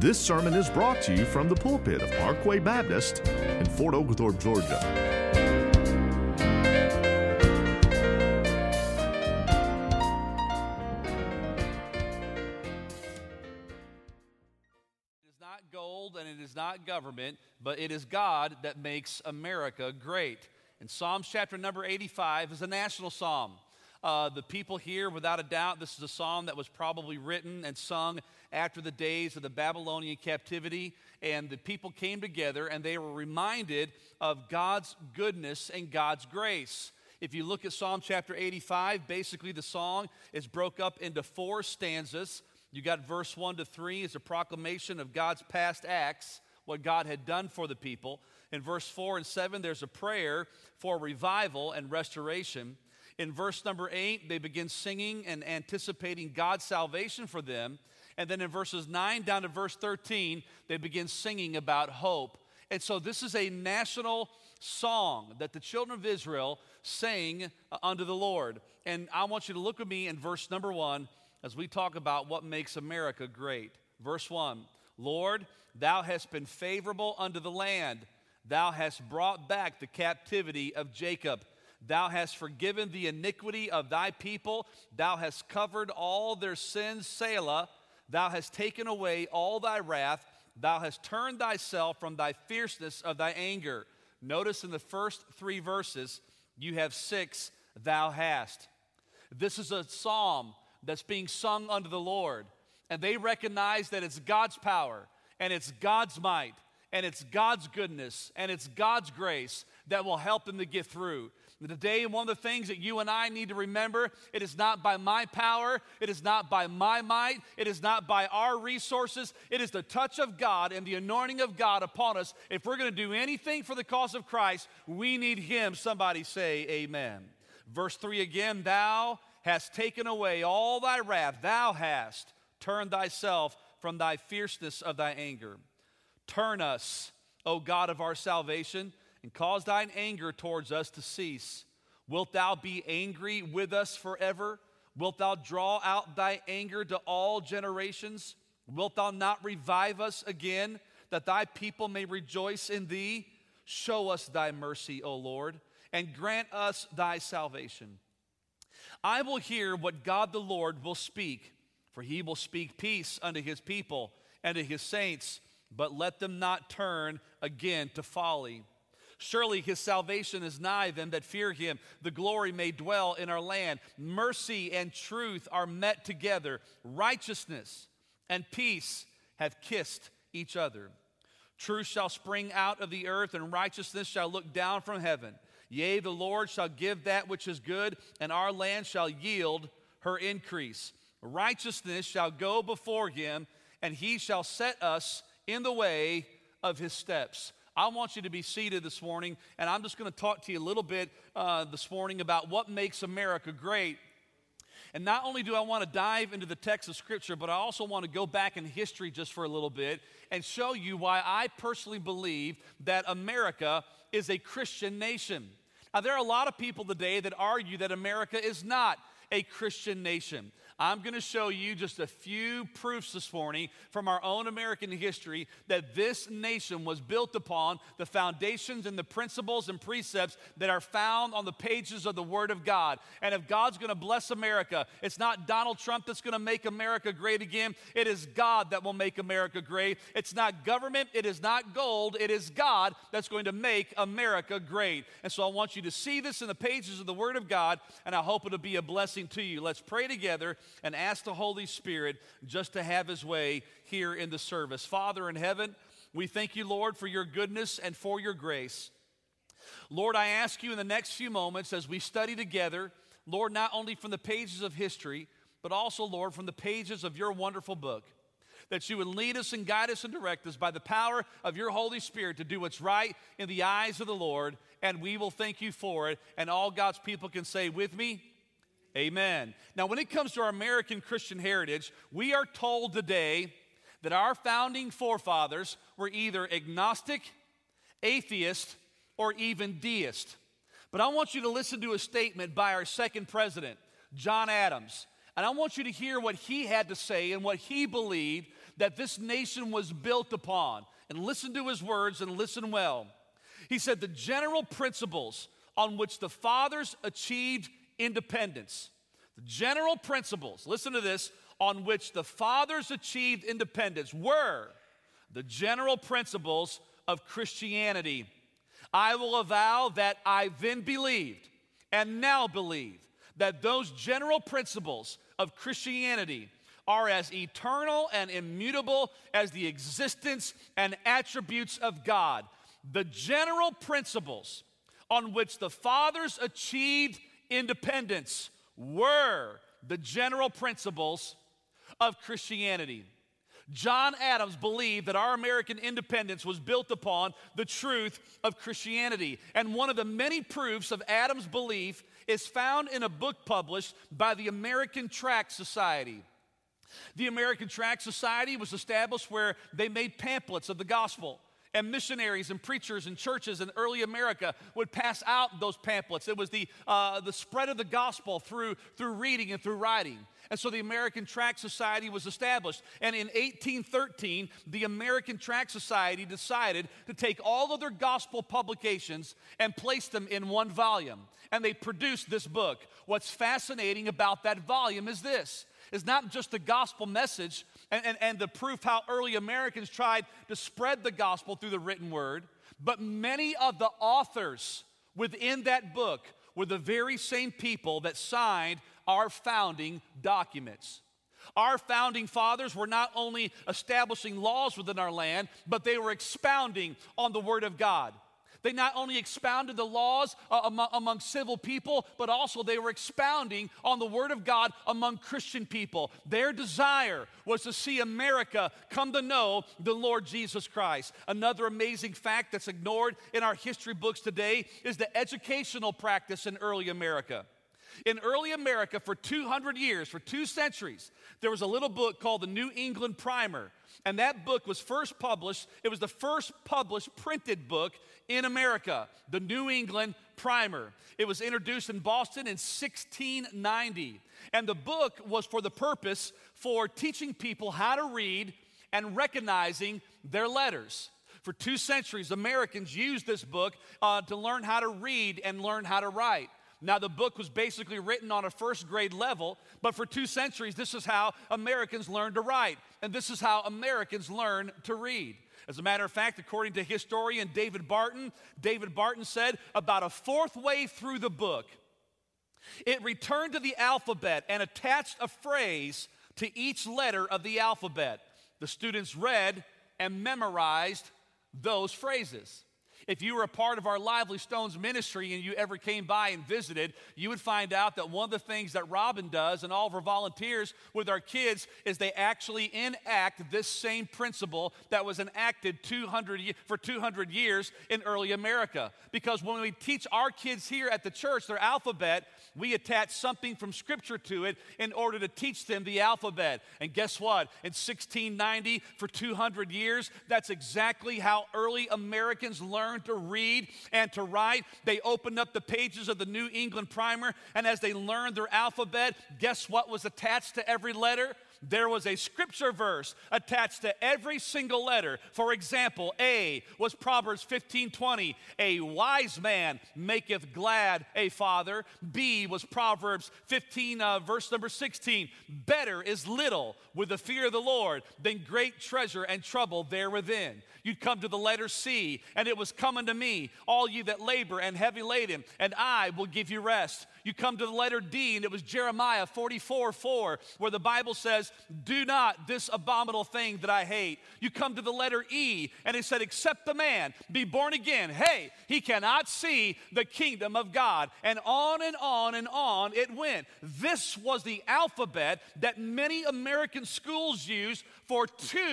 This sermon is brought to you from the pulpit of Parkway Baptist in Fort Oglethorpe, Georgia. It is not gold and it is not government, but it is God that makes America great. And Psalms chapter number 85 is a national psalm. The people here, without a doubt, this is a psalm that was probably written and sung after the days of the Babylonian captivity. And the people came together and they were reminded of God's goodness and God's grace. If you look at Psalm chapter 85, basically the song is broke up into 4 stanzas. You got verse 1 to 3 is a proclamation of God's past acts, what God had done for the people. In verse 4 and 7, there's a prayer for revival and restoration. In verse number 8, they begin singing and anticipating God's salvation for them. And then in verses 9 down to verse 13, they begin singing about hope. And so this is a national song that the children of Israel sang unto the Lord. And I want you to look with me in verse number 1 as we talk about what makes America great. Verse 1, Lord, thou hast been favorable unto the land. Thou hast brought back the captivity of Jacob. Thou hast forgiven the iniquity of thy people. Thou hast covered all their sins, Selah. Thou hast taken away all thy wrath. Thou hast turned thyself from thy fierceness of thy anger. Notice in the first 3 verses, you have 6, thou hast. This is a psalm that's being sung unto the Lord. And they recognize that it's God's power, and it's God's might, and it's God's goodness, and it's God's grace that will help them to get through. Today, one of the things that you and I need to remember, it is not by my power, it is not by my might, it is not by our resources, it is the touch of God and the anointing of God upon us. If we're going to do anything for the cause of Christ, we need Him. Somebody say amen. Verse 3 again, thou hast taken away all thy wrath, thou hast turned thyself from thy fierceness of thy anger. Turn us, O God of our salvation, and cause thine anger towards us to cease. Wilt thou be angry with us forever? Wilt thou draw out thy anger to all generations? Wilt thou not revive us again, that thy people may rejoice in thee? Show us thy mercy, O Lord, and grant us thy salvation. I will hear what God the Lord will speak, for he will speak peace unto his people and to his saints, but let them not turn again to folly. Surely his salvation is nigh them that fear him. The glory may dwell in our land. Mercy and truth are met together. Righteousness and peace have kissed each other. Truth shall spring out of the earth, and righteousness shall look down from heaven. Yea, the Lord shall give that which is good, and our land shall yield her increase. Righteousness shall go before him, and he shall set us in the way of his steps. I want you to be seated this morning, and I'm just going to talk to you a little bit this morning about what makes America great. And not only do I want to dive into the text of Scripture, but I also want to go back in history just for a little bit and show you why I personally believe that America is a Christian nation. Now, there are a lot of people today that argue that America is not a Christian nation. I'm going to show you just a few proofs this morning from our own American history that this nation was built upon the foundations and the principles and precepts that are found on the pages of the Word of God. And if God's going to bless America, it's not Donald Trump that's going to make America great again. It is God that will make America great. It's not government. It is not gold. It is God that's going to make America great. And so I want you to see this in the pages of the Word of God, and I hope it'll be a blessing to you. Let's pray together and ask the Holy Spirit just to have his way here in the service. Father in heaven, we thank you, Lord, for your goodness and for your grace. Lord, I ask you in the next few moments as we study together, Lord, not only from the pages of history, but also, Lord, from the pages of your wonderful book, that you would lead us and guide us and direct us by the power of your Holy Spirit to do what's right in the eyes of the Lord, and we will thank you for it. And all God's people can say with me, amen. Now, when it comes to our American Christian heritage, we are told today that our founding forefathers were either agnostic, atheist, or even deist. But I want you to listen to a statement by our second president, John Adams. And I want you to hear what he had to say and what he believed that this nation was built upon. And listen to his words and listen well. He said, the general principles on which the fathers achieved independence. The general principles, listen to this, on which the fathers achieved independence were the general principles of Christianity. I will avow that I then believed and now believe that those general principles of Christianity are as eternal and immutable as the existence and attributes of God. The general principles on which the fathers achieved independence were the general principles of Christianity. John Adams believed that our American independence was built upon the truth of Christianity. And one of the many proofs of Adams' belief is found in a book published by the American Tract Society. The American Tract Society was established where they made pamphlets of the gospel. And missionaries and preachers and churches in early America would pass out those pamphlets. It was the spread of the gospel through reading and through writing. And so the American Tract Society was established. And in 1813, the American Tract Society decided to take all of their gospel publications and place them in one volume. And they produced this book. What's fascinating about that volume is this. It's not just the gospel message and the proof how early Americans tried to spread the gospel through the written word, but many of the authors within that book were the very same people that signed our founding documents. Our founding fathers were not only establishing laws within our land, but they were expounding on the Word of God. They not only expounded the laws among civil people, but also they were expounding on the Word of God among Christian people. Their desire was to see America come to know the Lord Jesus Christ. Another amazing fact that's ignored in our history books today is the educational practice in early America. In early America, for 200 years, for 2 centuries, there was a little book called the New England Primer. And that book was first published, it was the first published printed book in America, the New England Primer. It was introduced in Boston in 1690. And the book was for the purpose for teaching people how to read and recognizing their letters. For 2 centuries, Americans used this book to learn how to read and learn how to write. Now, the book was basically written on a first grade level, but for 2 centuries, this is how Americans learned to write, and this is how Americans learn to read. As a matter of fact, according to historian David Barton said about a fourth way through the book, it returned to the alphabet and attached a phrase to each letter of the alphabet. The students read and memorized those phrases. If you were a part of our Lively Stones ministry and you ever came by and visited, you would find out that one of the things that Robin does and all of our volunteers with our kids is they actually enact this same principle that was enacted for 200 years in early America. Because when we teach our kids here at the church their alphabet, we attach something from Scripture to it in order to teach them the alphabet. And guess what? In 1690, for 200 years, that's exactly how early Americans learned to read and to write. They opened up the pages of the New England Primer, and as they learned their alphabet, guess what was attached to every letter? There was a scripture verse attached to every single letter. For example, A was Proverbs 15:20. A wise man maketh glad a father. B was Proverbs 15, verse number 16. Better is little with the fear of the Lord than great treasure and trouble therewithin. You'd come to the letter C, and it was coming to me, all you that labor and heavy laden, and I will give you rest. You come to the letter D, and it was Jeremiah 44:4, where the Bible says, do not this abominable thing that I hate. You come to the letter E, and it said, except the man be born again, hey, he cannot see the kingdom of God. And on and on and on it went. This was the alphabet that many American schools used for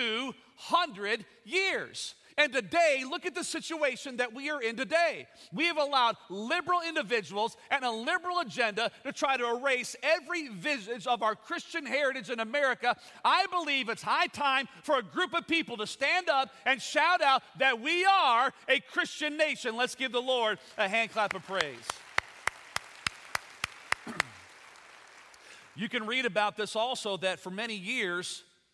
200 years. And today, look at the situation that we are in today. We have allowed liberal individuals and a liberal agenda to try to erase every vestige of our Christian heritage in America. I believe it's high time for a group of people to stand up and shout out that we are a Christian nation. Let's give the Lord a hand clap of praise. You can read about this also, that for many years,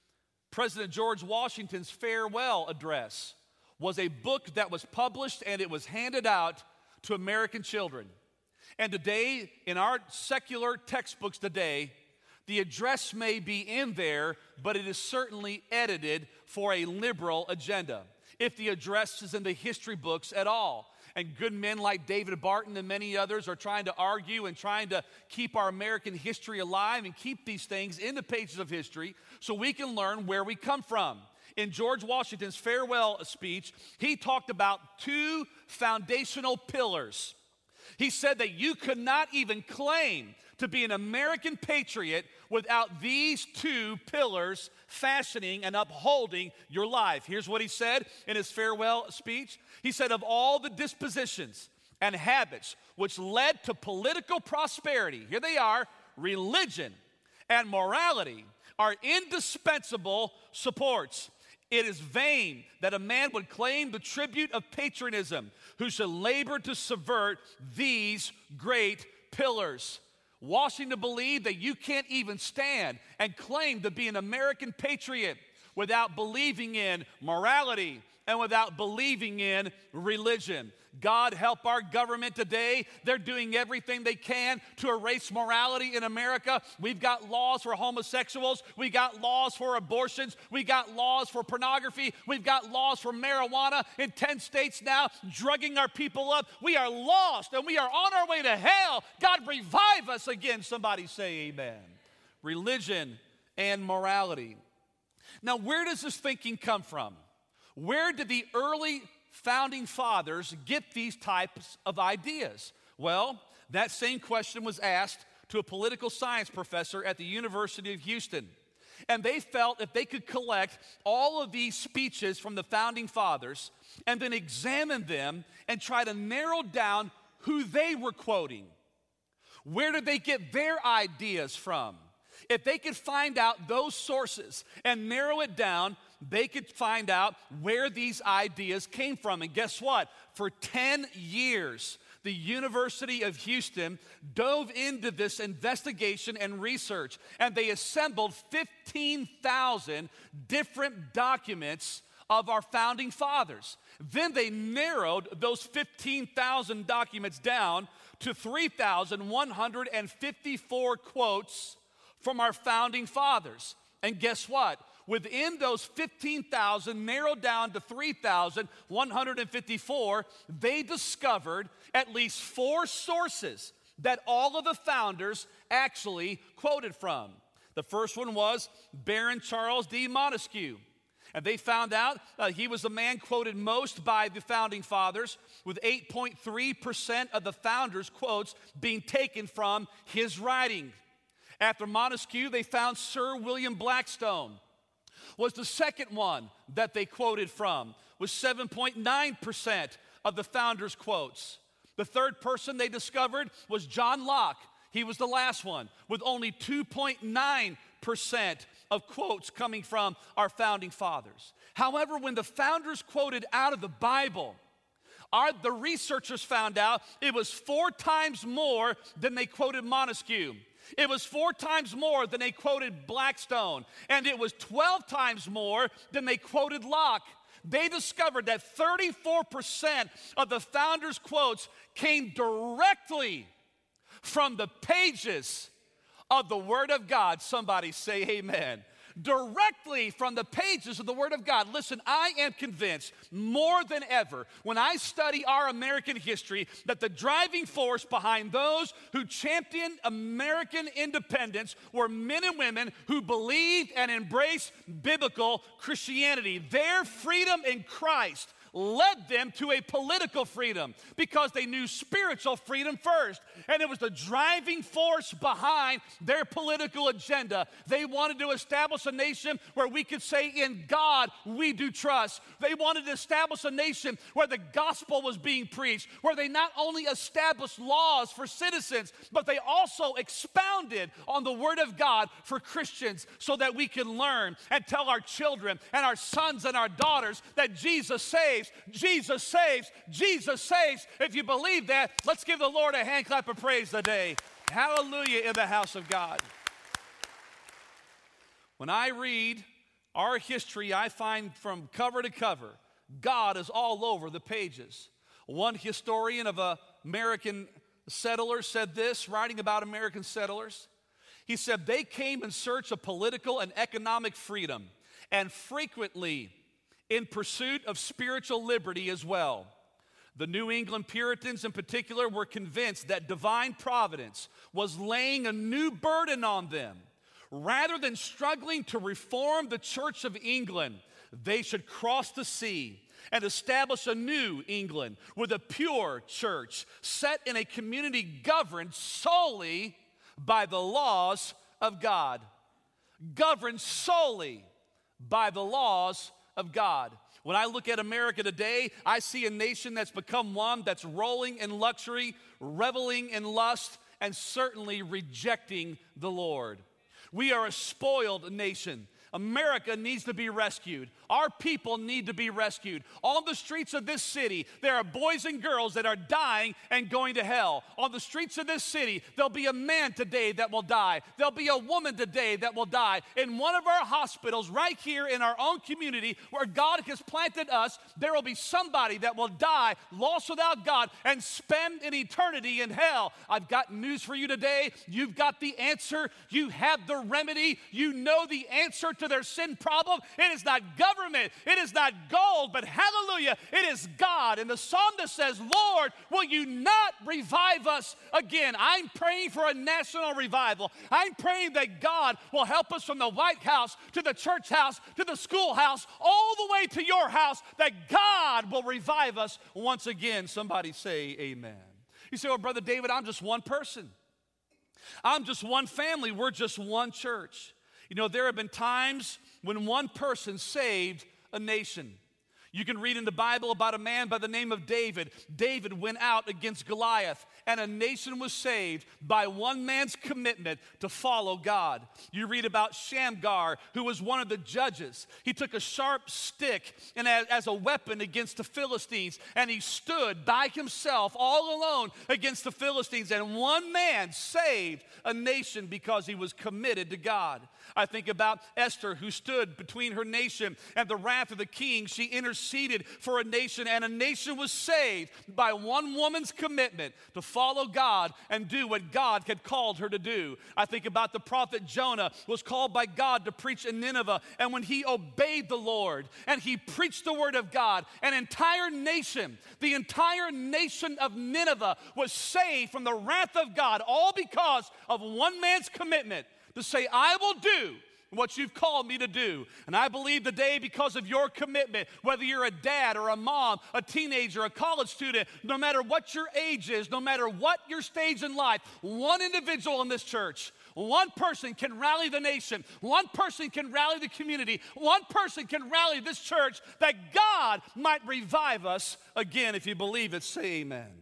President George Washington's farewell address was a book that was published and it was handed out to American children. And today, in our secular textbooks today, the address may be in there, but it is certainly edited for a liberal agenda, if the address is in the history books at all. And good men like David Barton and many others are trying to argue and trying to keep our American history alive and keep these things in the pages of history so we can learn where we come from. In George Washington's farewell speech, he talked about two foundational pillars. He said that you could not even claim to be an American patriot without these two pillars fashioning and upholding your life. Here's what he said in his farewell speech. He said, of all the dispositions and habits which led to political prosperity, here they are, religion and morality are indispensable supports. It is vain that a man would claim the tribute of patriotism who should labor to subvert these great pillars. Washington believed that you can't even stand and claim to be an American patriot without believing in morality and without believing in religion. God help our government today. They're doing everything they can to erase morality in America. We've got laws for homosexuals. We got laws for abortions. We got laws for pornography. We've got laws for marijuana in 10 states now, drugging our people up. We are lost and we are on our way to hell. God, revive us again. Somebody say amen. Religion and morality. Now, where does this thinking come from? Where did the early founding fathers get these types of ideas? Well, that same question was asked to a political science professor at the University of Houston. And they felt if they could collect all of these speeches from the founding fathers and then examine them and try to narrow down who they were quoting, where did they get their ideas from? If they could find out those sources and narrow it down, they could find out where these ideas came from. And guess what? For 10 years, the University of Houston dove into this investigation and research, and they assembled 15,000 different documents of our founding fathers. Then they narrowed those 15,000 documents down to 3,154 quotes from our founding fathers. And guess what? Within those 15,000, narrowed down to 3,154, they discovered at least 4 sources that all of the founders actually quoted from. The first one was Baron Charles D. Montesquieu. And they found out he was the man quoted most by the founding fathers, with 8.3% of the founders' quotes being taken from his writing. After Montesquieu, they found Sir William Blackstone was the second one that they quoted from, with 7.9% of the founders' quotes. The third person they discovered was John Locke. He was the last one, with only 2.9% of quotes coming from our founding fathers. However, when the founders quoted out of the Bible, the researchers found out it was 4 times more than they quoted Montesquieu. It was 4 times more than they quoted Blackstone, and it was 12 times more than they quoted Locke. They discovered that 34% of the founders' quotes came directly from the pages of the Word of God. Somebody say amen. Directly from the pages of the Word of God. Listen, I am convinced more than ever when I study our American history that the driving force behind those who championed American independence were men and women who believed and embraced biblical Christianity. Their freedom in Christ led them to a political freedom because they knew spiritual freedom first. And it was the driving force behind their political agenda. They wanted to establish a nation where we could say, in God we do trust. They wanted to establish a nation where the gospel was being preached, where they not only established laws for citizens, but they also expounded on the Word of God for Christians so that we can learn and tell our children and our sons and our daughters that Jesus saves. Jesus saves. Jesus saves. If you believe that, let's give the Lord a hand clap of praise today. Hallelujah in the house of God. When I read Our history, I find from cover to cover, God is all over the pages. One historian of American settlers said this, writing about American settlers. He said, they came in search of political and economic freedom, and frequently in pursuit of spiritual liberty as well. The New England Puritans in particular were convinced that divine providence was laying a new burden on them. Rather than struggling to reform the Church of England, they should cross the sea and establish a new England with a pure church set in a community governed solely by the laws of God. Governed solely by the laws of God. When I look at America today, I see a nation that's become one that's rolling in luxury, reveling in lust, and certainly rejecting the Lord. We are a spoiled nation. America needs to be rescued. Our people need to be rescued. On the streets of this city, there are boys and girls that are dying and going to hell. On the streets of this city, there'll be a man today that will die. There'll be a woman today that will die. In one of our hospitals right here in our own community where God has planted us, there will be somebody that will die, lost without God, and spend an eternity in hell. I've got news for you today. You've got the answer. You have the remedy. You know the answer to their sin problem. It is not government. It is not gold, but hallelujah, it is God. And the psalmist says, Lord, will you not revive us again? I'm praying for a national revival. I'm praying that God will help us from the White House to the church house to the schoolhouse, all the way to your house, that God will revive us once again. Somebody say amen. You say, well, Brother David, I'm just one person. I'm just one family. We're just one church. You know, there have been times when one person saved a nation. You can read in the Bible about a man by the name of David. David went out against Goliath, and a nation was saved by one man's commitment to follow God. You read about Shamgar, who was one of the judges. He took a sharp stick and as a weapon against the Philistines, and he stood by himself all alone against the Philistines. And one man saved a nation because he was committed to God. I think about Esther, who stood between her nation and the wrath of the king. She interceded for a nation, and a nation was saved by one woman's commitment to follow God and do what God had called her to do. I think about the prophet Jonah, was called by God to preach in Nineveh, and when he obeyed the Lord and he preached the word of God, an entire nation, the entire nation of Nineveh was saved from the wrath of God, all because of one man's commitment to say, I will do what you've called me to do. And I believe today, because of your commitment, whether you're a dad or a mom, a teenager, a college student, no matter what your age is, no matter what your stage in life, one individual in this church, one person can rally the nation, one person can rally the community, one person can rally this church, that God might revive us again. If you believe it, say amen.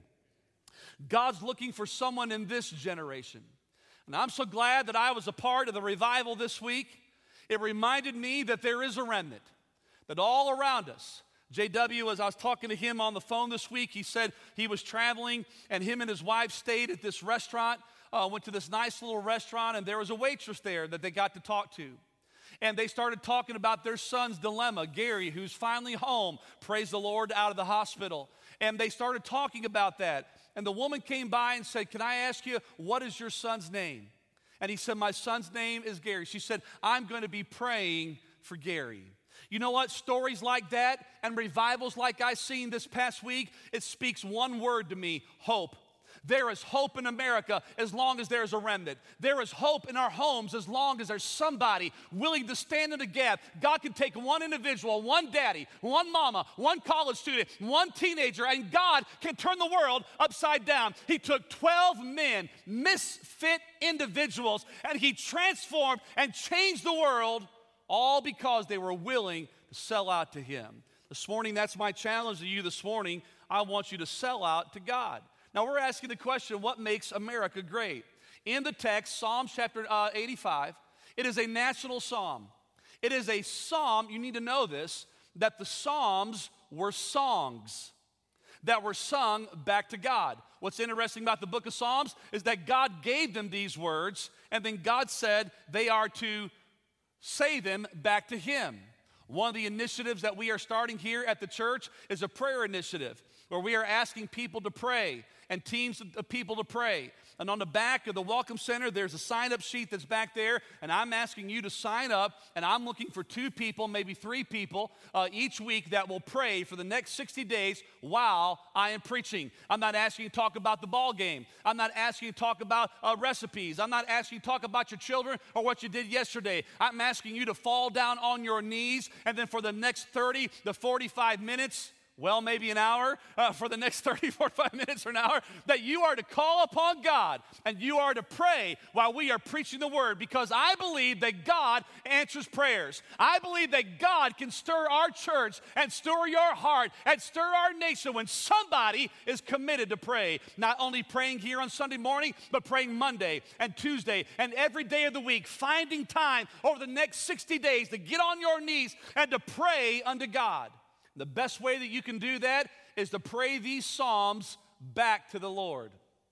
God's looking for someone in this generation. And I'm so glad that I was a part of the revival this week. It reminded me that there is a remnant, that all around us. JW, as I was talking to him on the phone this week, he said he was traveling, and him and his wife stayed at this restaurant, went to this nice little restaurant, and there was a waitress there that they got to talk to. And they started talking about their son's dilemma, Gary, who's finally home, praise the Lord, out of the hospital. And they started talking about that. And the woman came by and said, can I ask you, what is your son's name? And he said, my son's name is Gary. She said, I'm going to be praying for Gary. You know what? Stories like that and revivals like I've seen this past week, it speaks one word to me, hope. There is hope in America as long as there is a remnant. There is hope in our homes as long as there's somebody willing to stand in the gap. God can take one individual, one daddy, one mama, one college student, one teenager, and God can turn the world upside down. He took 12 men, misfit individuals, and he transformed and changed the world, all because they were willing to sell out to him. This morning, that's my challenge to you this morning. I want you to sell out to God. Now, we're asking the question, what makes America great? In the text, Psalms chapter 85, it is a national psalm. It is a psalm, you need to know this, that the Psalms were songs that were sung back to God. What's interesting about the book of Psalms is that God gave them these words, and then God said they are to say them back to Him. One of the initiatives that we are starting here at the church is a prayer initiative where we are asking people to pray and teams of people to pray. And on the back of the Welcome Center, there's a sign-up sheet that's back there, and I'm asking you to sign up, and I'm looking for 2 people, maybe 3 people each week that will pray for the next 60 days while I am preaching. I'm not asking you to talk about the ball game. I'm not asking you to talk about recipes. I'm not asking you to talk about your children or what you did yesterday. I'm asking you to fall down on your knees, and then for the next 30 to 45 minutes, well, maybe an hour, for the next 30, 45 minutes or an hour, that you are to call upon God and you are to pray while we are preaching the word, because I believe that God answers prayers. I believe that God can stir our church and stir your heart and stir our nation when somebody is committed to pray. Not only praying here on Sunday morning, but praying Monday and Tuesday and every day of the week, finding time over the next 60 days to get on your knees and to pray unto God. The best way that you can do that is to pray these Psalms back to the Lord.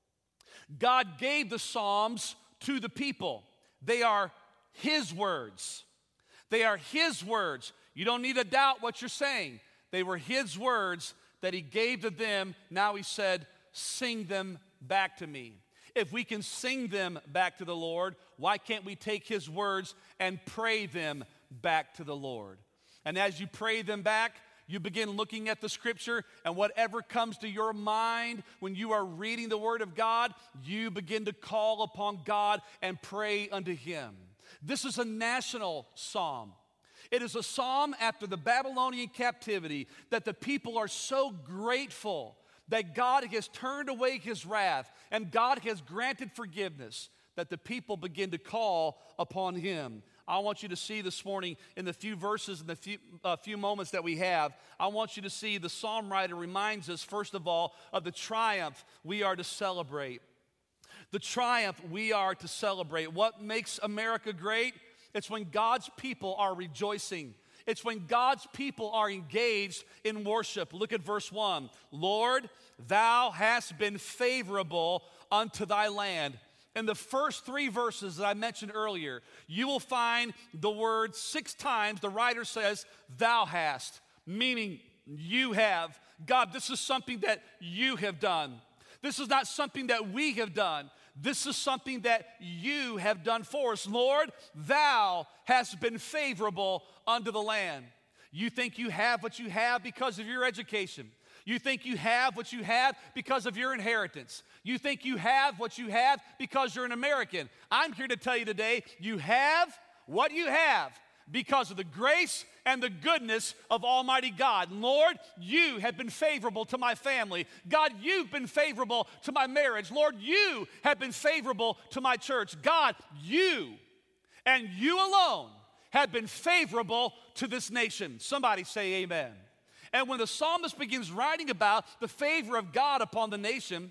God gave the Psalms to the people. They are His words. They are His words. You don't need to doubt what you're saying. They were His words that He gave to them. Now He said, sing them back to me. If we can sing them back to the Lord, why can't we take His words and pray them back to the Lord? And as you pray them back, you begin looking at the scripture, and whatever comes to your mind when you are reading the word of God, you begin to call upon God and pray unto Him. This is a national psalm. It is a psalm after the Babylonian captivity that the people are so grateful that God has turned away His wrath and God has granted forgiveness, that the people begin to call upon Him. I want you to see this morning in the few verses and the few moments that we have, I want you to see the psalm writer reminds us, first of all, of the triumph we are to celebrate. The triumph we are to celebrate. What makes America great? It's when God's people are rejoicing. It's when God's people are engaged in worship. Look at verse 1. Lord, Thou hast been favorable unto Thy land. In the first 3 verses that I mentioned earlier, you will find the word 6 times. The writer says, Thou hast, meaning you have. God, this is something that you have done. This is not something that we have done. This is something that you have done for us. Lord, Thou hast been favorable unto the land. You think you have what you have because of your education. You think you have what you have because of your inheritance. You think you have what you have because you're an American. I'm here to tell you today, you have what you have because of the grace and the goodness of Almighty God. Lord, you have been favorable to my family. God, you've been favorable to my marriage. Lord, you have been favorable to my church. God, you and you alone have been favorable to this nation. Somebody say amen. And when the psalmist begins writing about the favor of God upon the nation,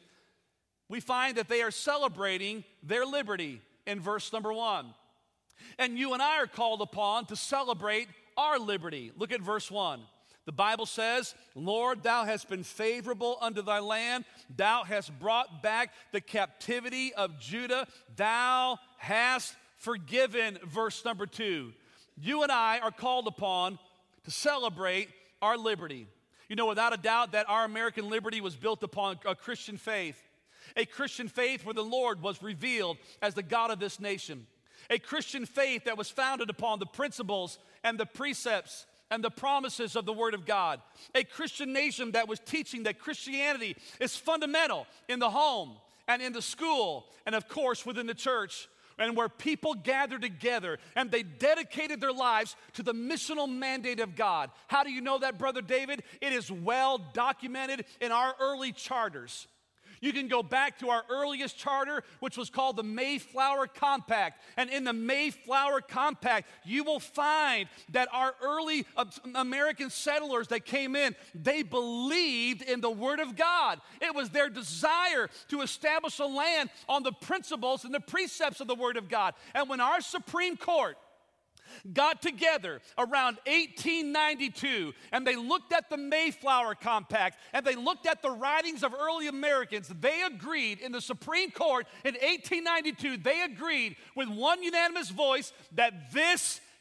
we find that they are celebrating their liberty in verse number 1. And you and I are called upon to celebrate our liberty. Look at verse 1. The Bible says, Lord, Thou hast been favorable unto Thy land. Thou hast brought back the captivity of Judah. Thou hast forgiven. Verse number 2. You and I are called upon to celebrate our liberty. You know, without a doubt that our American liberty was built upon a Christian faith. A Christian faith where the Lord was revealed as the God of this nation. A Christian faith that was founded upon the principles and the precepts and the promises of the Word of God. A Christian nation that was teaching that Christianity is fundamental in the home and in the school and, of course, within the church. And where people gathered together and they dedicated their lives to the missional mandate of God. How do you know that, Brother David? It is well documented in our early charters. You can go back to our earliest charter, which was called the Mayflower Compact. And in the Mayflower Compact, you will find that our early American settlers that came in, they believed in the Word of God. It was their desire to establish a land on the principles and the precepts of the Word of God. And when our Supreme Court got together around 1892 and they looked at the Mayflower Compact and they looked at the writings of early Americans, they agreed in the Supreme Court in 1892, they agreed with one unanimous voice that this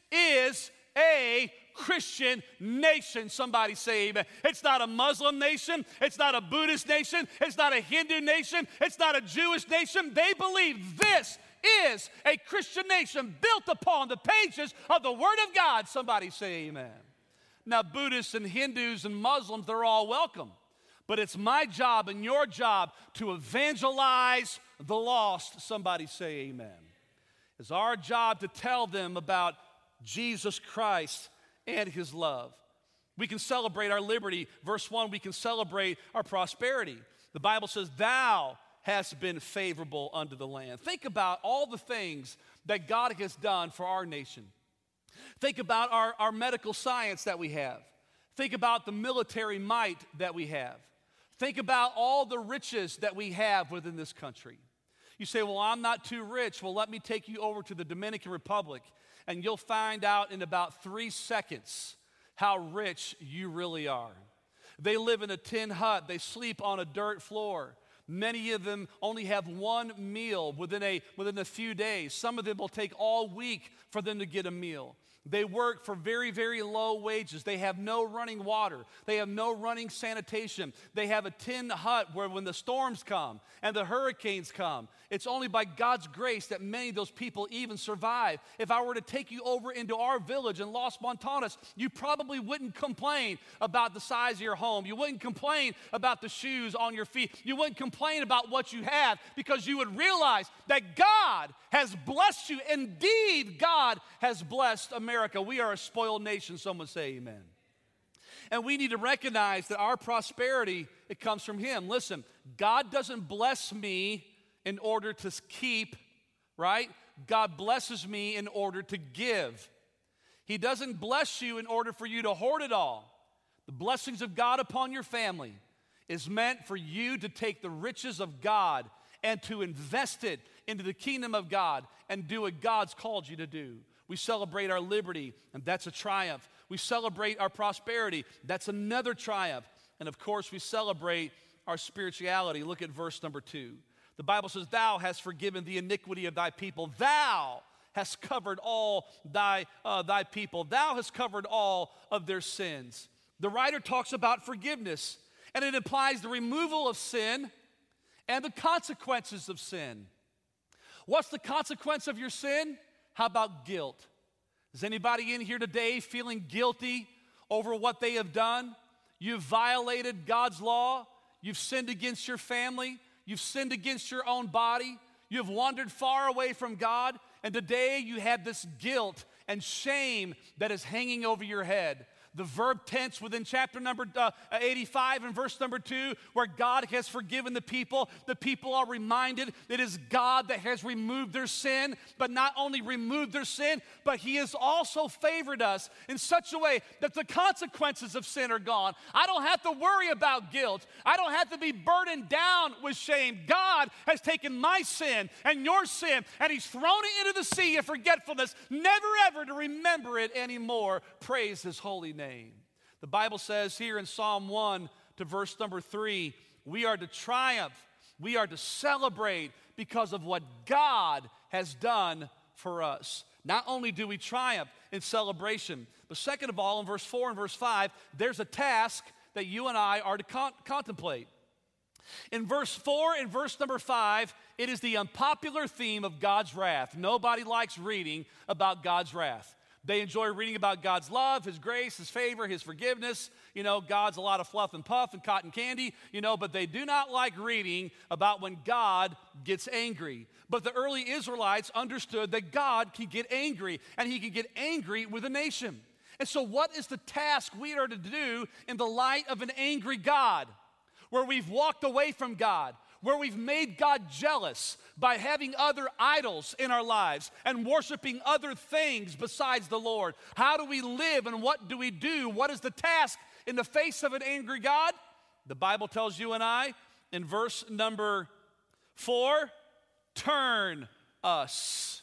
is a Christian nation. Somebody say amen. It's not a Muslim nation. It's not a Buddhist nation. It's not a Hindu nation. It's not a Jewish nation. They believe this is a Christian nation built upon the pages of the Word of God. Somebody say amen. Now, Buddhists and Hindus and Muslims, they're all welcome. But it's my job and your job to evangelize the lost. Somebody say amen. It's our job to tell them about Jesus Christ and his love. We can celebrate our liberty. Verse 1, we can celebrate our prosperity. The Bible says, thou hast been favorable unto the land. Think about all the things that God has done for our nation. Think about our medical science that we have. Think about the military might that we have. Think about all the riches that we have within this country. You say, well, I'm not too rich. Well, let me take you over to the Dominican Republic, and you'll find out in about 3 seconds how rich you really are. They live in a tin hut. They sleep on a dirt floor. Many of them only have one meal within a few days. Some of them will take all week for them to get a meal. They work for very, very low wages. They have no running water. They have no running sanitation. They have a tin hut where when the storms come and the hurricanes come, it's only by God's grace that many of those people even survive. If I were to take you over into our village in Los Montanos, you probably wouldn't complain about the size of your home. You wouldn't complain about the shoes on your feet. You wouldn't complain about what you have, because you would realize that God has blessed you. Indeed, God has blessed America. We are a spoiled nation. Someone say amen. And we need to recognize that our prosperity, it comes from him. Listen, God doesn't bless me in order to keep, right? God blesses me in order to give. He doesn't bless you in order for you to hoard it all. The blessings of God upon your family is meant for you to take the riches of God and to invest it into the kingdom of God and do what God's called you to do. We celebrate our liberty, and that's a triumph. We celebrate our prosperity. That's another triumph. And of course, we celebrate our spirituality. Look at verse number 2. The Bible says, thou hast forgiven the iniquity of thy people. Thou hast covered all thy people. Thou hast covered all of their sins. The writer talks about forgiveness, and it implies the removal of sin and the consequences of sin. What's the consequence of your sin? How about guilt? Is anybody in here today feeling guilty over what they have done? You've violated God's law. You've sinned against your family. You've sinned against your own body. You've wandered far away from God. And today you have this guilt and shame that is hanging over your head. The verb tense within chapter number 85 and verse number 2, where God has forgiven the people are reminded that it is God that has removed their sin, but not only removed their sin, but he has also favored us in such a way that the consequences of sin are gone. I don't have to worry about guilt. I don't have to be burdened down with shame. God has taken my sin and your sin, and he's thrown it into the sea of forgetfulness, never ever to remember it anymore. Praise his holy name. The Bible says here in Psalm 1 to verse number 3, we are to triumph, we are to celebrate because of what God has done for us. Not only do we triumph in celebration, but second of all, in verse 4 and verse 5, there's a task that you and I are to contemplate. In verse 4 and verse number 5, it is the unpopular theme of God's wrath. Nobody likes reading about God's wrath. They enjoy reading about God's love, his grace, his favor, his forgiveness. You know, God's a lot of fluff and puff and cotton candy, you know, but they do not like reading about when God gets angry. But the early Israelites understood that God can get angry, and he can get angry with a nation. And so what is the task we are to do in the light of an angry God, where we've walked away from God, where we've made God jealous by having other idols in our lives and worshiping other things besides the Lord? How do we live and what do we do? What is the task in the face of an angry God? The Bible tells you and I in verse number 4, turn us.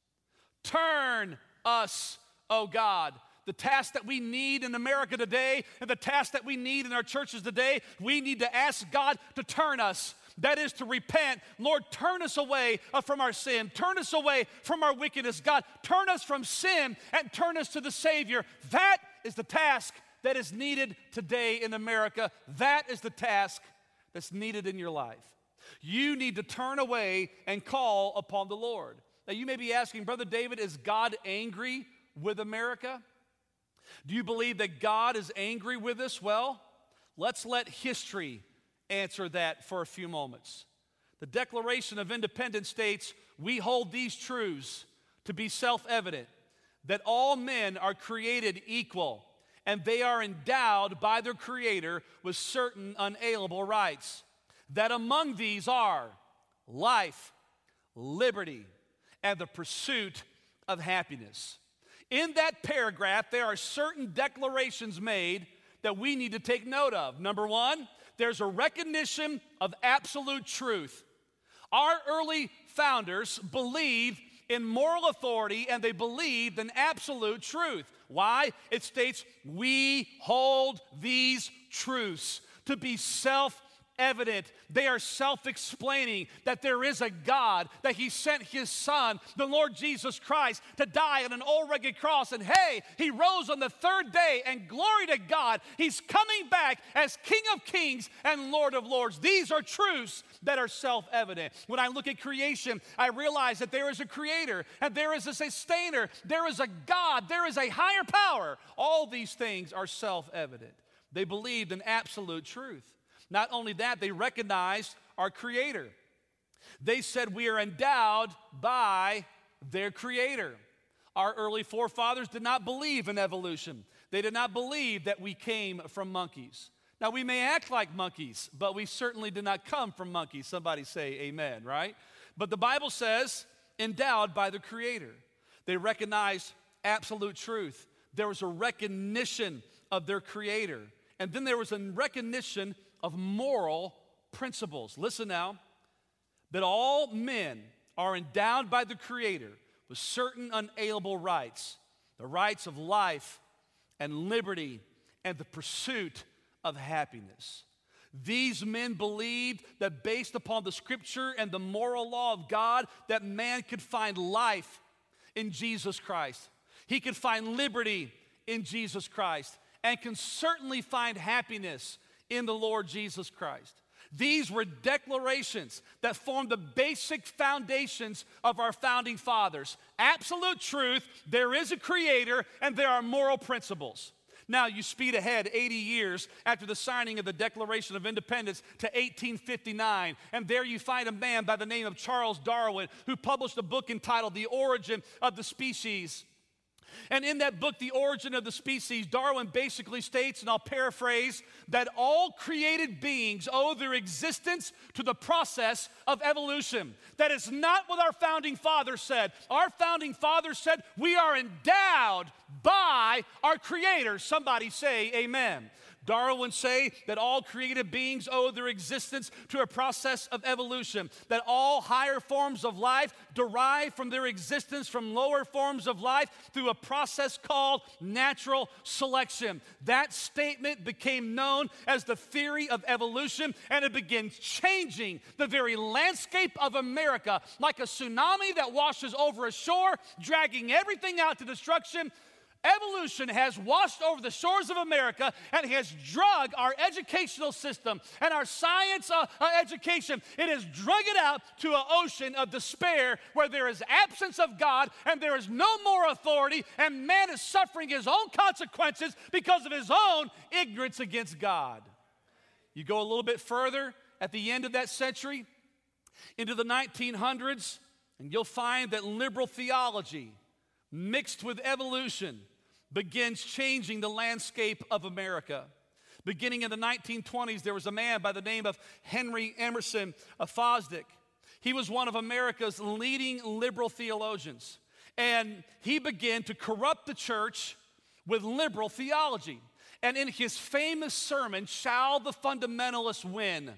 Turn us, O God. The task that we need in America today and the task that we need in our churches today, we need to ask God to turn us. That is to repent. Lord, turn us away from our sin. Turn us away from our wickedness. God, turn us from sin and turn us to the Savior. That is the task that is needed today in America. That is the task that's needed in your life. You need to turn away and call upon the Lord. Now, you may be asking, Brother David, is God angry with America? Do you believe that God is angry with us? Well, let's let history answer that for a few moments. The Declaration of Independence states, we hold these truths to be self-evident, that all men are created equal, and they are endowed by their Creator with certain unalienable rights, that among these are life, liberty, and the pursuit of happiness. In that paragraph, there are certain declarations made that we need to take note of. Number one, there's a recognition of absolute truth. Our early founders believed in moral authority and they believed in absolute truth. Why? It states, we hold these truths to be self-evident. They are self-explaining that there is a God, that He sent His Son, the Lord Jesus Christ, to die on an old rugged cross. And hey, He rose on the third day, and glory to God, He's coming back as King of Kings and Lord of Lords. These are truths that are self-evident. When I look at creation, I realize that there is a Creator, and there is a Sustainer, there is a God, there is a higher power. All these things are self-evident. They believed in absolute truth. Not only that, they recognized our Creator. They said we are endowed by their Creator. Our early forefathers did not believe in evolution. They did not believe that we came from monkeys. Now, we may act like monkeys, but we certainly did not come from monkeys. Somebody say amen, right? But the Bible says, endowed by the Creator. They recognized absolute truth. There was a recognition of their Creator. And then there was a recognition of moral principles. Listen now, that all men are endowed by the Creator with certain unalienable rights, the rights of life and liberty and the pursuit of happiness. These men believed that based upon the Scripture and the moral law of God, that man could find life in Jesus Christ. He could find liberty in Jesus Christ and can certainly find happiness in the Lord Jesus Christ. These were declarations that formed the basic foundations of our founding fathers. Absolute truth, there is a Creator, and there are moral principles. Now, you speed ahead 80 years after the signing of the Declaration of Independence to 1859, and there you find a man by the name of Charles Darwin who published a book entitled The Origin of the Species. And in that book, The Origin of the Species, Darwin basically states, and I'll paraphrase, that all created beings owe their existence to the process of evolution. That is not what our founding fathers said. Our founding fathers said we are endowed by our Creator. Somebody say amen. Darwin say that all created beings owe their existence to a process of evolution, that all higher forms of life derive from their existence from lower forms of life through a process called natural selection. That statement became known as the theory of evolution, and it begins changing the very landscape of America like a tsunami that washes over a shore, dragging everything out to destruction. Evolution has washed over the shores of America and has dragged our educational system and our science education. It has dragged it out to an ocean of despair where there is absence of God and there is no more authority, and man is suffering his own consequences because of his own ignorance against God. You go a little bit further at the end of that century into the 1900s, and you'll find that liberal theology mixed with evolution begins changing the landscape of America. Beginning in the 1920s, there was a man by the name of Henry Emerson Fosdick. He was one of America's leading liberal theologians, and he began to corrupt the church with liberal theology. And in his famous sermon, Shall the Fundamentalists Win?,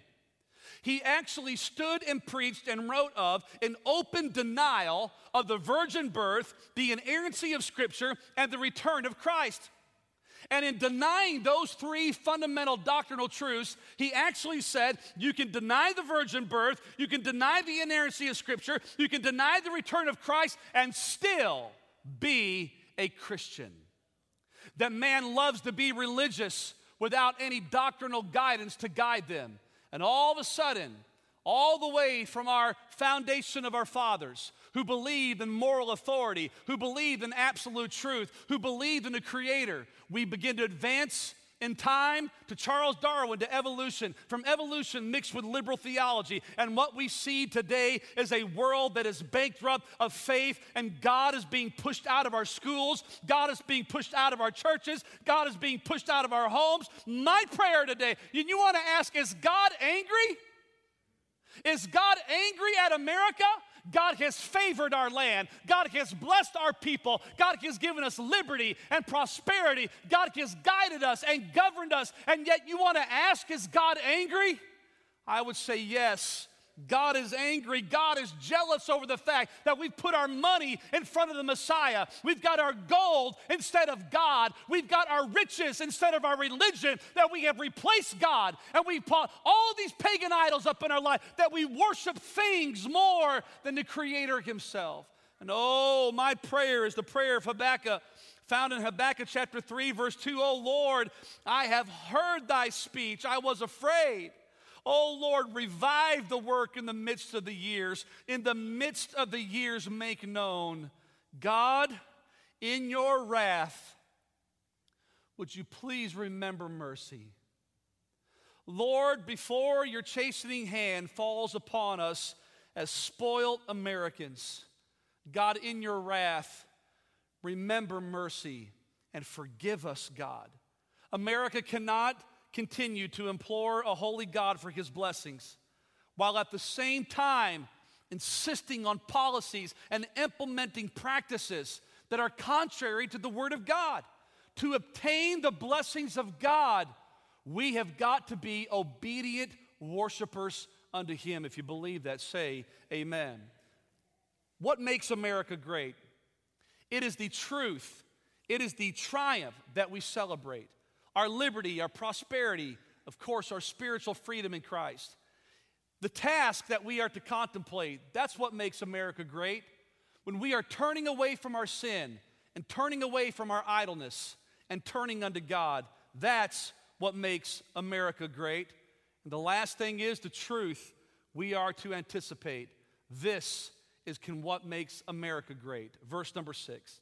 he actually stood and preached and wrote of an open denial of the virgin birth, the inerrancy of Scripture, and the return of Christ. And in denying those three fundamental doctrinal truths, he actually said you can deny the virgin birth, you can deny the inerrancy of Scripture, you can deny the return of Christ, and still be a Christian. That man loves to be religious without any doctrinal guidance to guide them. And all of a sudden, all the way from our foundation of our fathers, who believed in moral authority, who believed in absolute truth, who believed in the Creator, we begin to advance in time to Charles Darwin, to evolution, from evolution mixed with liberal theology. And what we see today is a world that is bankrupt of faith, and God is being pushed out of our schools, God is being pushed out of our churches, God is being pushed out of our homes. My prayer today, you want to ask, is God angry? Is God angry at America? God has favored our land. God has blessed our people. God has given us liberty and prosperity. God has guided us and governed us. And yet you want to ask, is God angry? I would say yes. God is angry. God is jealous over the fact that we've put our money in front of the Messiah. We've got our gold instead of God. We've got our riches instead of our religion, that we have replaced God. And we've put all these pagan idols up in our life, that we worship things more than the Creator himself. And oh, my prayer is the prayer of Habakkuk, found in Habakkuk chapter 3, verse 2. Oh Lord, I have heard thy speech. I was afraid. Oh Lord, revive the work in the midst of the years. In the midst of the years, make known. God, in your wrath, would you please remember mercy? Lord, before your chastening hand falls upon us as spoiled Americans, God, in your wrath, remember mercy and forgive us, God. America cannot continue to implore a holy God for his blessings, while at the same time insisting on policies and implementing practices that are contrary to the Word of God. To obtain the blessings of God, we have got to be obedient worshipers unto him. If you believe that, say amen. What makes America great? It is the truth. It is the triumph that we celebrate. Our liberty, our prosperity, of course, our spiritual freedom in Christ. The task that we are to contemplate, that's what makes America great. When we are turning away from our sin and turning away from our idleness and turning unto God, that's what makes America great. And the last thing is the truth we are to anticipate. This is what makes America great. Verse number 6.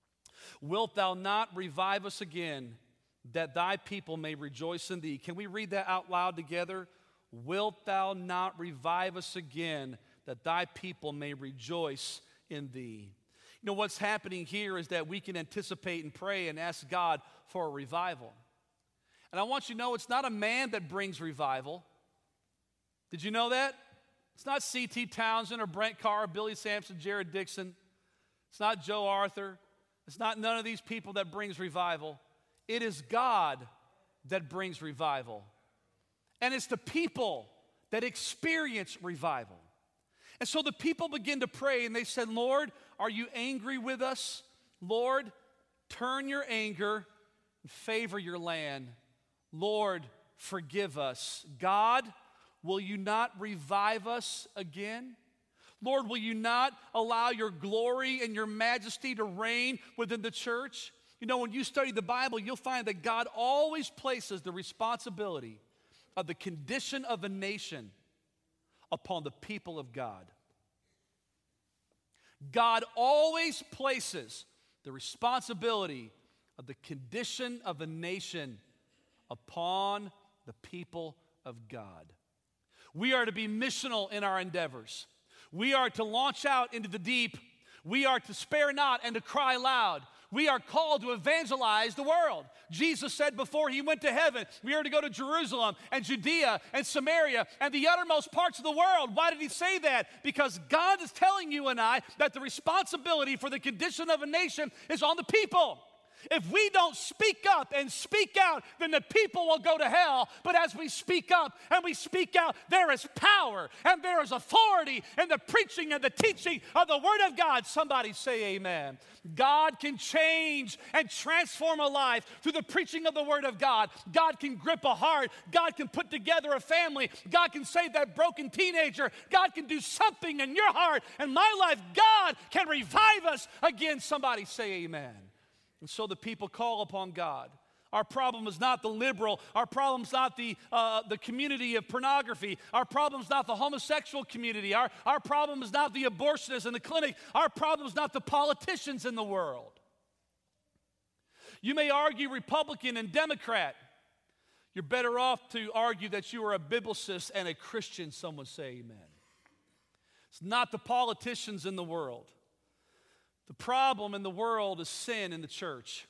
Wilt thou not revive us again, that thy people may rejoice in thee? Can we read that out loud together? Wilt thou not revive us again, that thy people may rejoice in thee? You know, what's happening here is that we can anticipate and pray and ask God for a revival. And I want you to know, it's not a man that brings revival. Did you know that? It's not C.T. Townsend or Brent Carr, Billy Sampson, Jared Dixon. It's not Joe Arthur. It's not none of these people that brings revival. It is God that brings revival. And it's the people that experience revival. And so the people begin to pray, and they said, Lord, are you angry with us? Lord, turn your anger and favor your land. Lord, forgive us. God, will you not revive us again? Lord, will you not allow your glory and your majesty to reign within the church? You know, when you study the Bible, you'll find that God always places the responsibility of the condition of a nation upon the people of God. God always places the responsibility of the condition of a nation upon the people of God. We are to be missional in our endeavors. We are to launch out into the deep. We are to spare not and to cry loud. We are called to evangelize the world. Jesus said before he went to heaven, we are to go to Jerusalem and Judea and Samaria and the uttermost parts of the world. Why did he say that? Because God is telling you and I that the responsibility for the condition of a nation is on the people. If we don't speak up and speak out, then the people will go to hell. But as we speak up and we speak out, there is power and there is authority in the preaching and the teaching of the Word of God. Somebody say amen. God can change and transform a life through the preaching of the Word of God. God can grip a heart. God can put together a family. God can save that broken teenager. God can do something in your heart and my life. God can revive us again. Somebody say amen. And so the people call upon God. Our problem is not the liberal. Our problem is not the community of pornography. Our problem is not the homosexual community. Our problem is not the abortionists in the clinic. Our problem is not the politicians in the world. You may argue Republican and Democrat. You're better off to argue that you are a biblicist and a Christian. Someone say amen. It's not the politicians in the world. The problem in the world is sin in the church.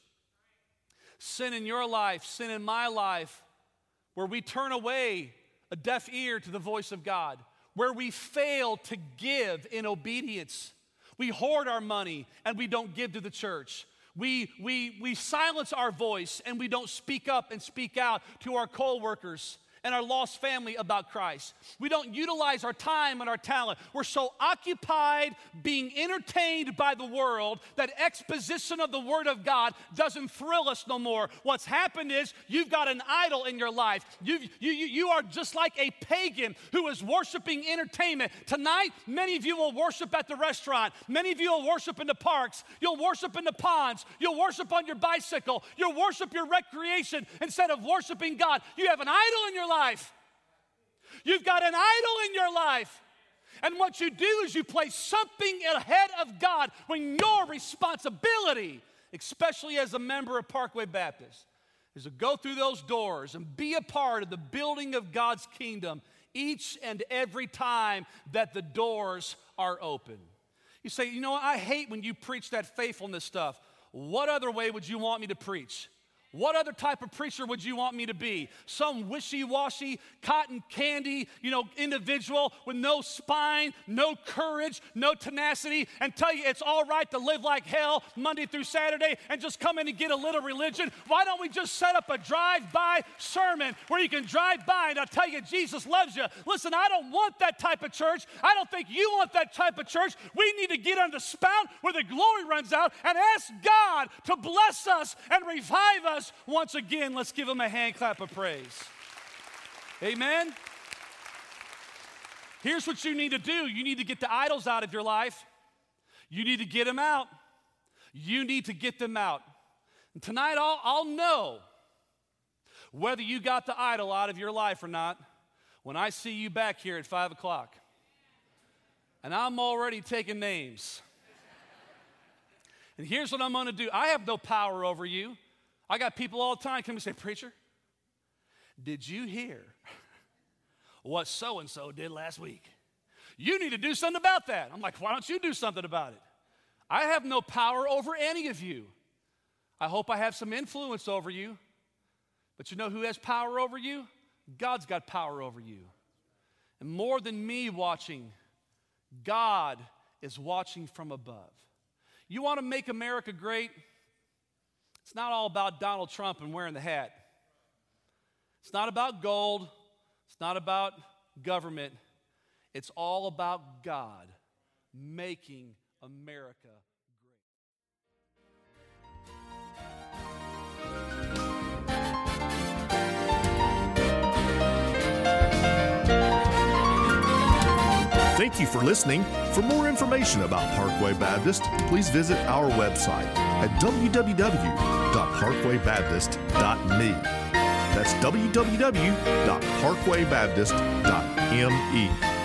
Sin in your life, sin in my life, where we turn away a deaf ear to the voice of God, where we fail to give in obedience. We hoard our money and we don't give to the church. We silence our voice and we don't speak up and speak out to our co-workers and our lost family about Christ. We don't utilize our time and our talent. We're so occupied being entertained by the world that exposition of the Word of God doesn't thrill us no more. What's happened is you've got an idol in your life. You are just like a pagan who is worshiping entertainment. Tonight, many of you will worship at the restaurant. Many of you will worship in the parks. You'll worship in the ponds. You'll worship on your bicycle. You'll worship your recreation instead of worshiping God. You have an idol in your life. You've got an idol in your life. And what you do is you place something ahead of God when your responsibility, especially as a member of Parkway Baptist, is to go through those doors and be a part of the building of God's kingdom each and every time that the doors are open. You say, you know, I hate when you preach that faithfulness stuff. What other way would you want me to preach? What other type of preacher would you want me to be? Some wishy-washy, cotton candy, individual with no spine, no courage, no tenacity, and tell you it's all right to live like hell Monday through Saturday and just come in and get a little religion? Why don't we just set up a drive-by sermon where you can drive by and I'll tell you Jesus loves you? Listen, I don't want that type of church. I don't think you want that type of church. We need to get on the spout where the glory runs out and ask God to bless us and revive us. Once again, let's give him a hand clap of praise. Amen. Here's what you need to do. You need to get the idols out of your life. You need to get them out. You need to get them out. And tonight I'll know whether you got the idol out of your life or not when I see you back here at 5 o'clock. And I'm already taking names. And here's what I'm going to do. I have no power over you. I got people all the time come and say, preacher, did you hear what so-and-so did last week? You need to do something about that. I'm like, why don't you do something about it? I have no power over any of you. I hope I have some influence over you. But you know who has power over you? God's got power over you. And more than me watching, God is watching from above. You want to make America great? It's not all about Donald Trump and wearing the hat. It's not about gold. It's not about government. It's all about God making America great. Thank you for listening. For more information about Parkway Baptist, please visit our website at www.parkwaybaptist.me. That's www.parkwaybaptist.me.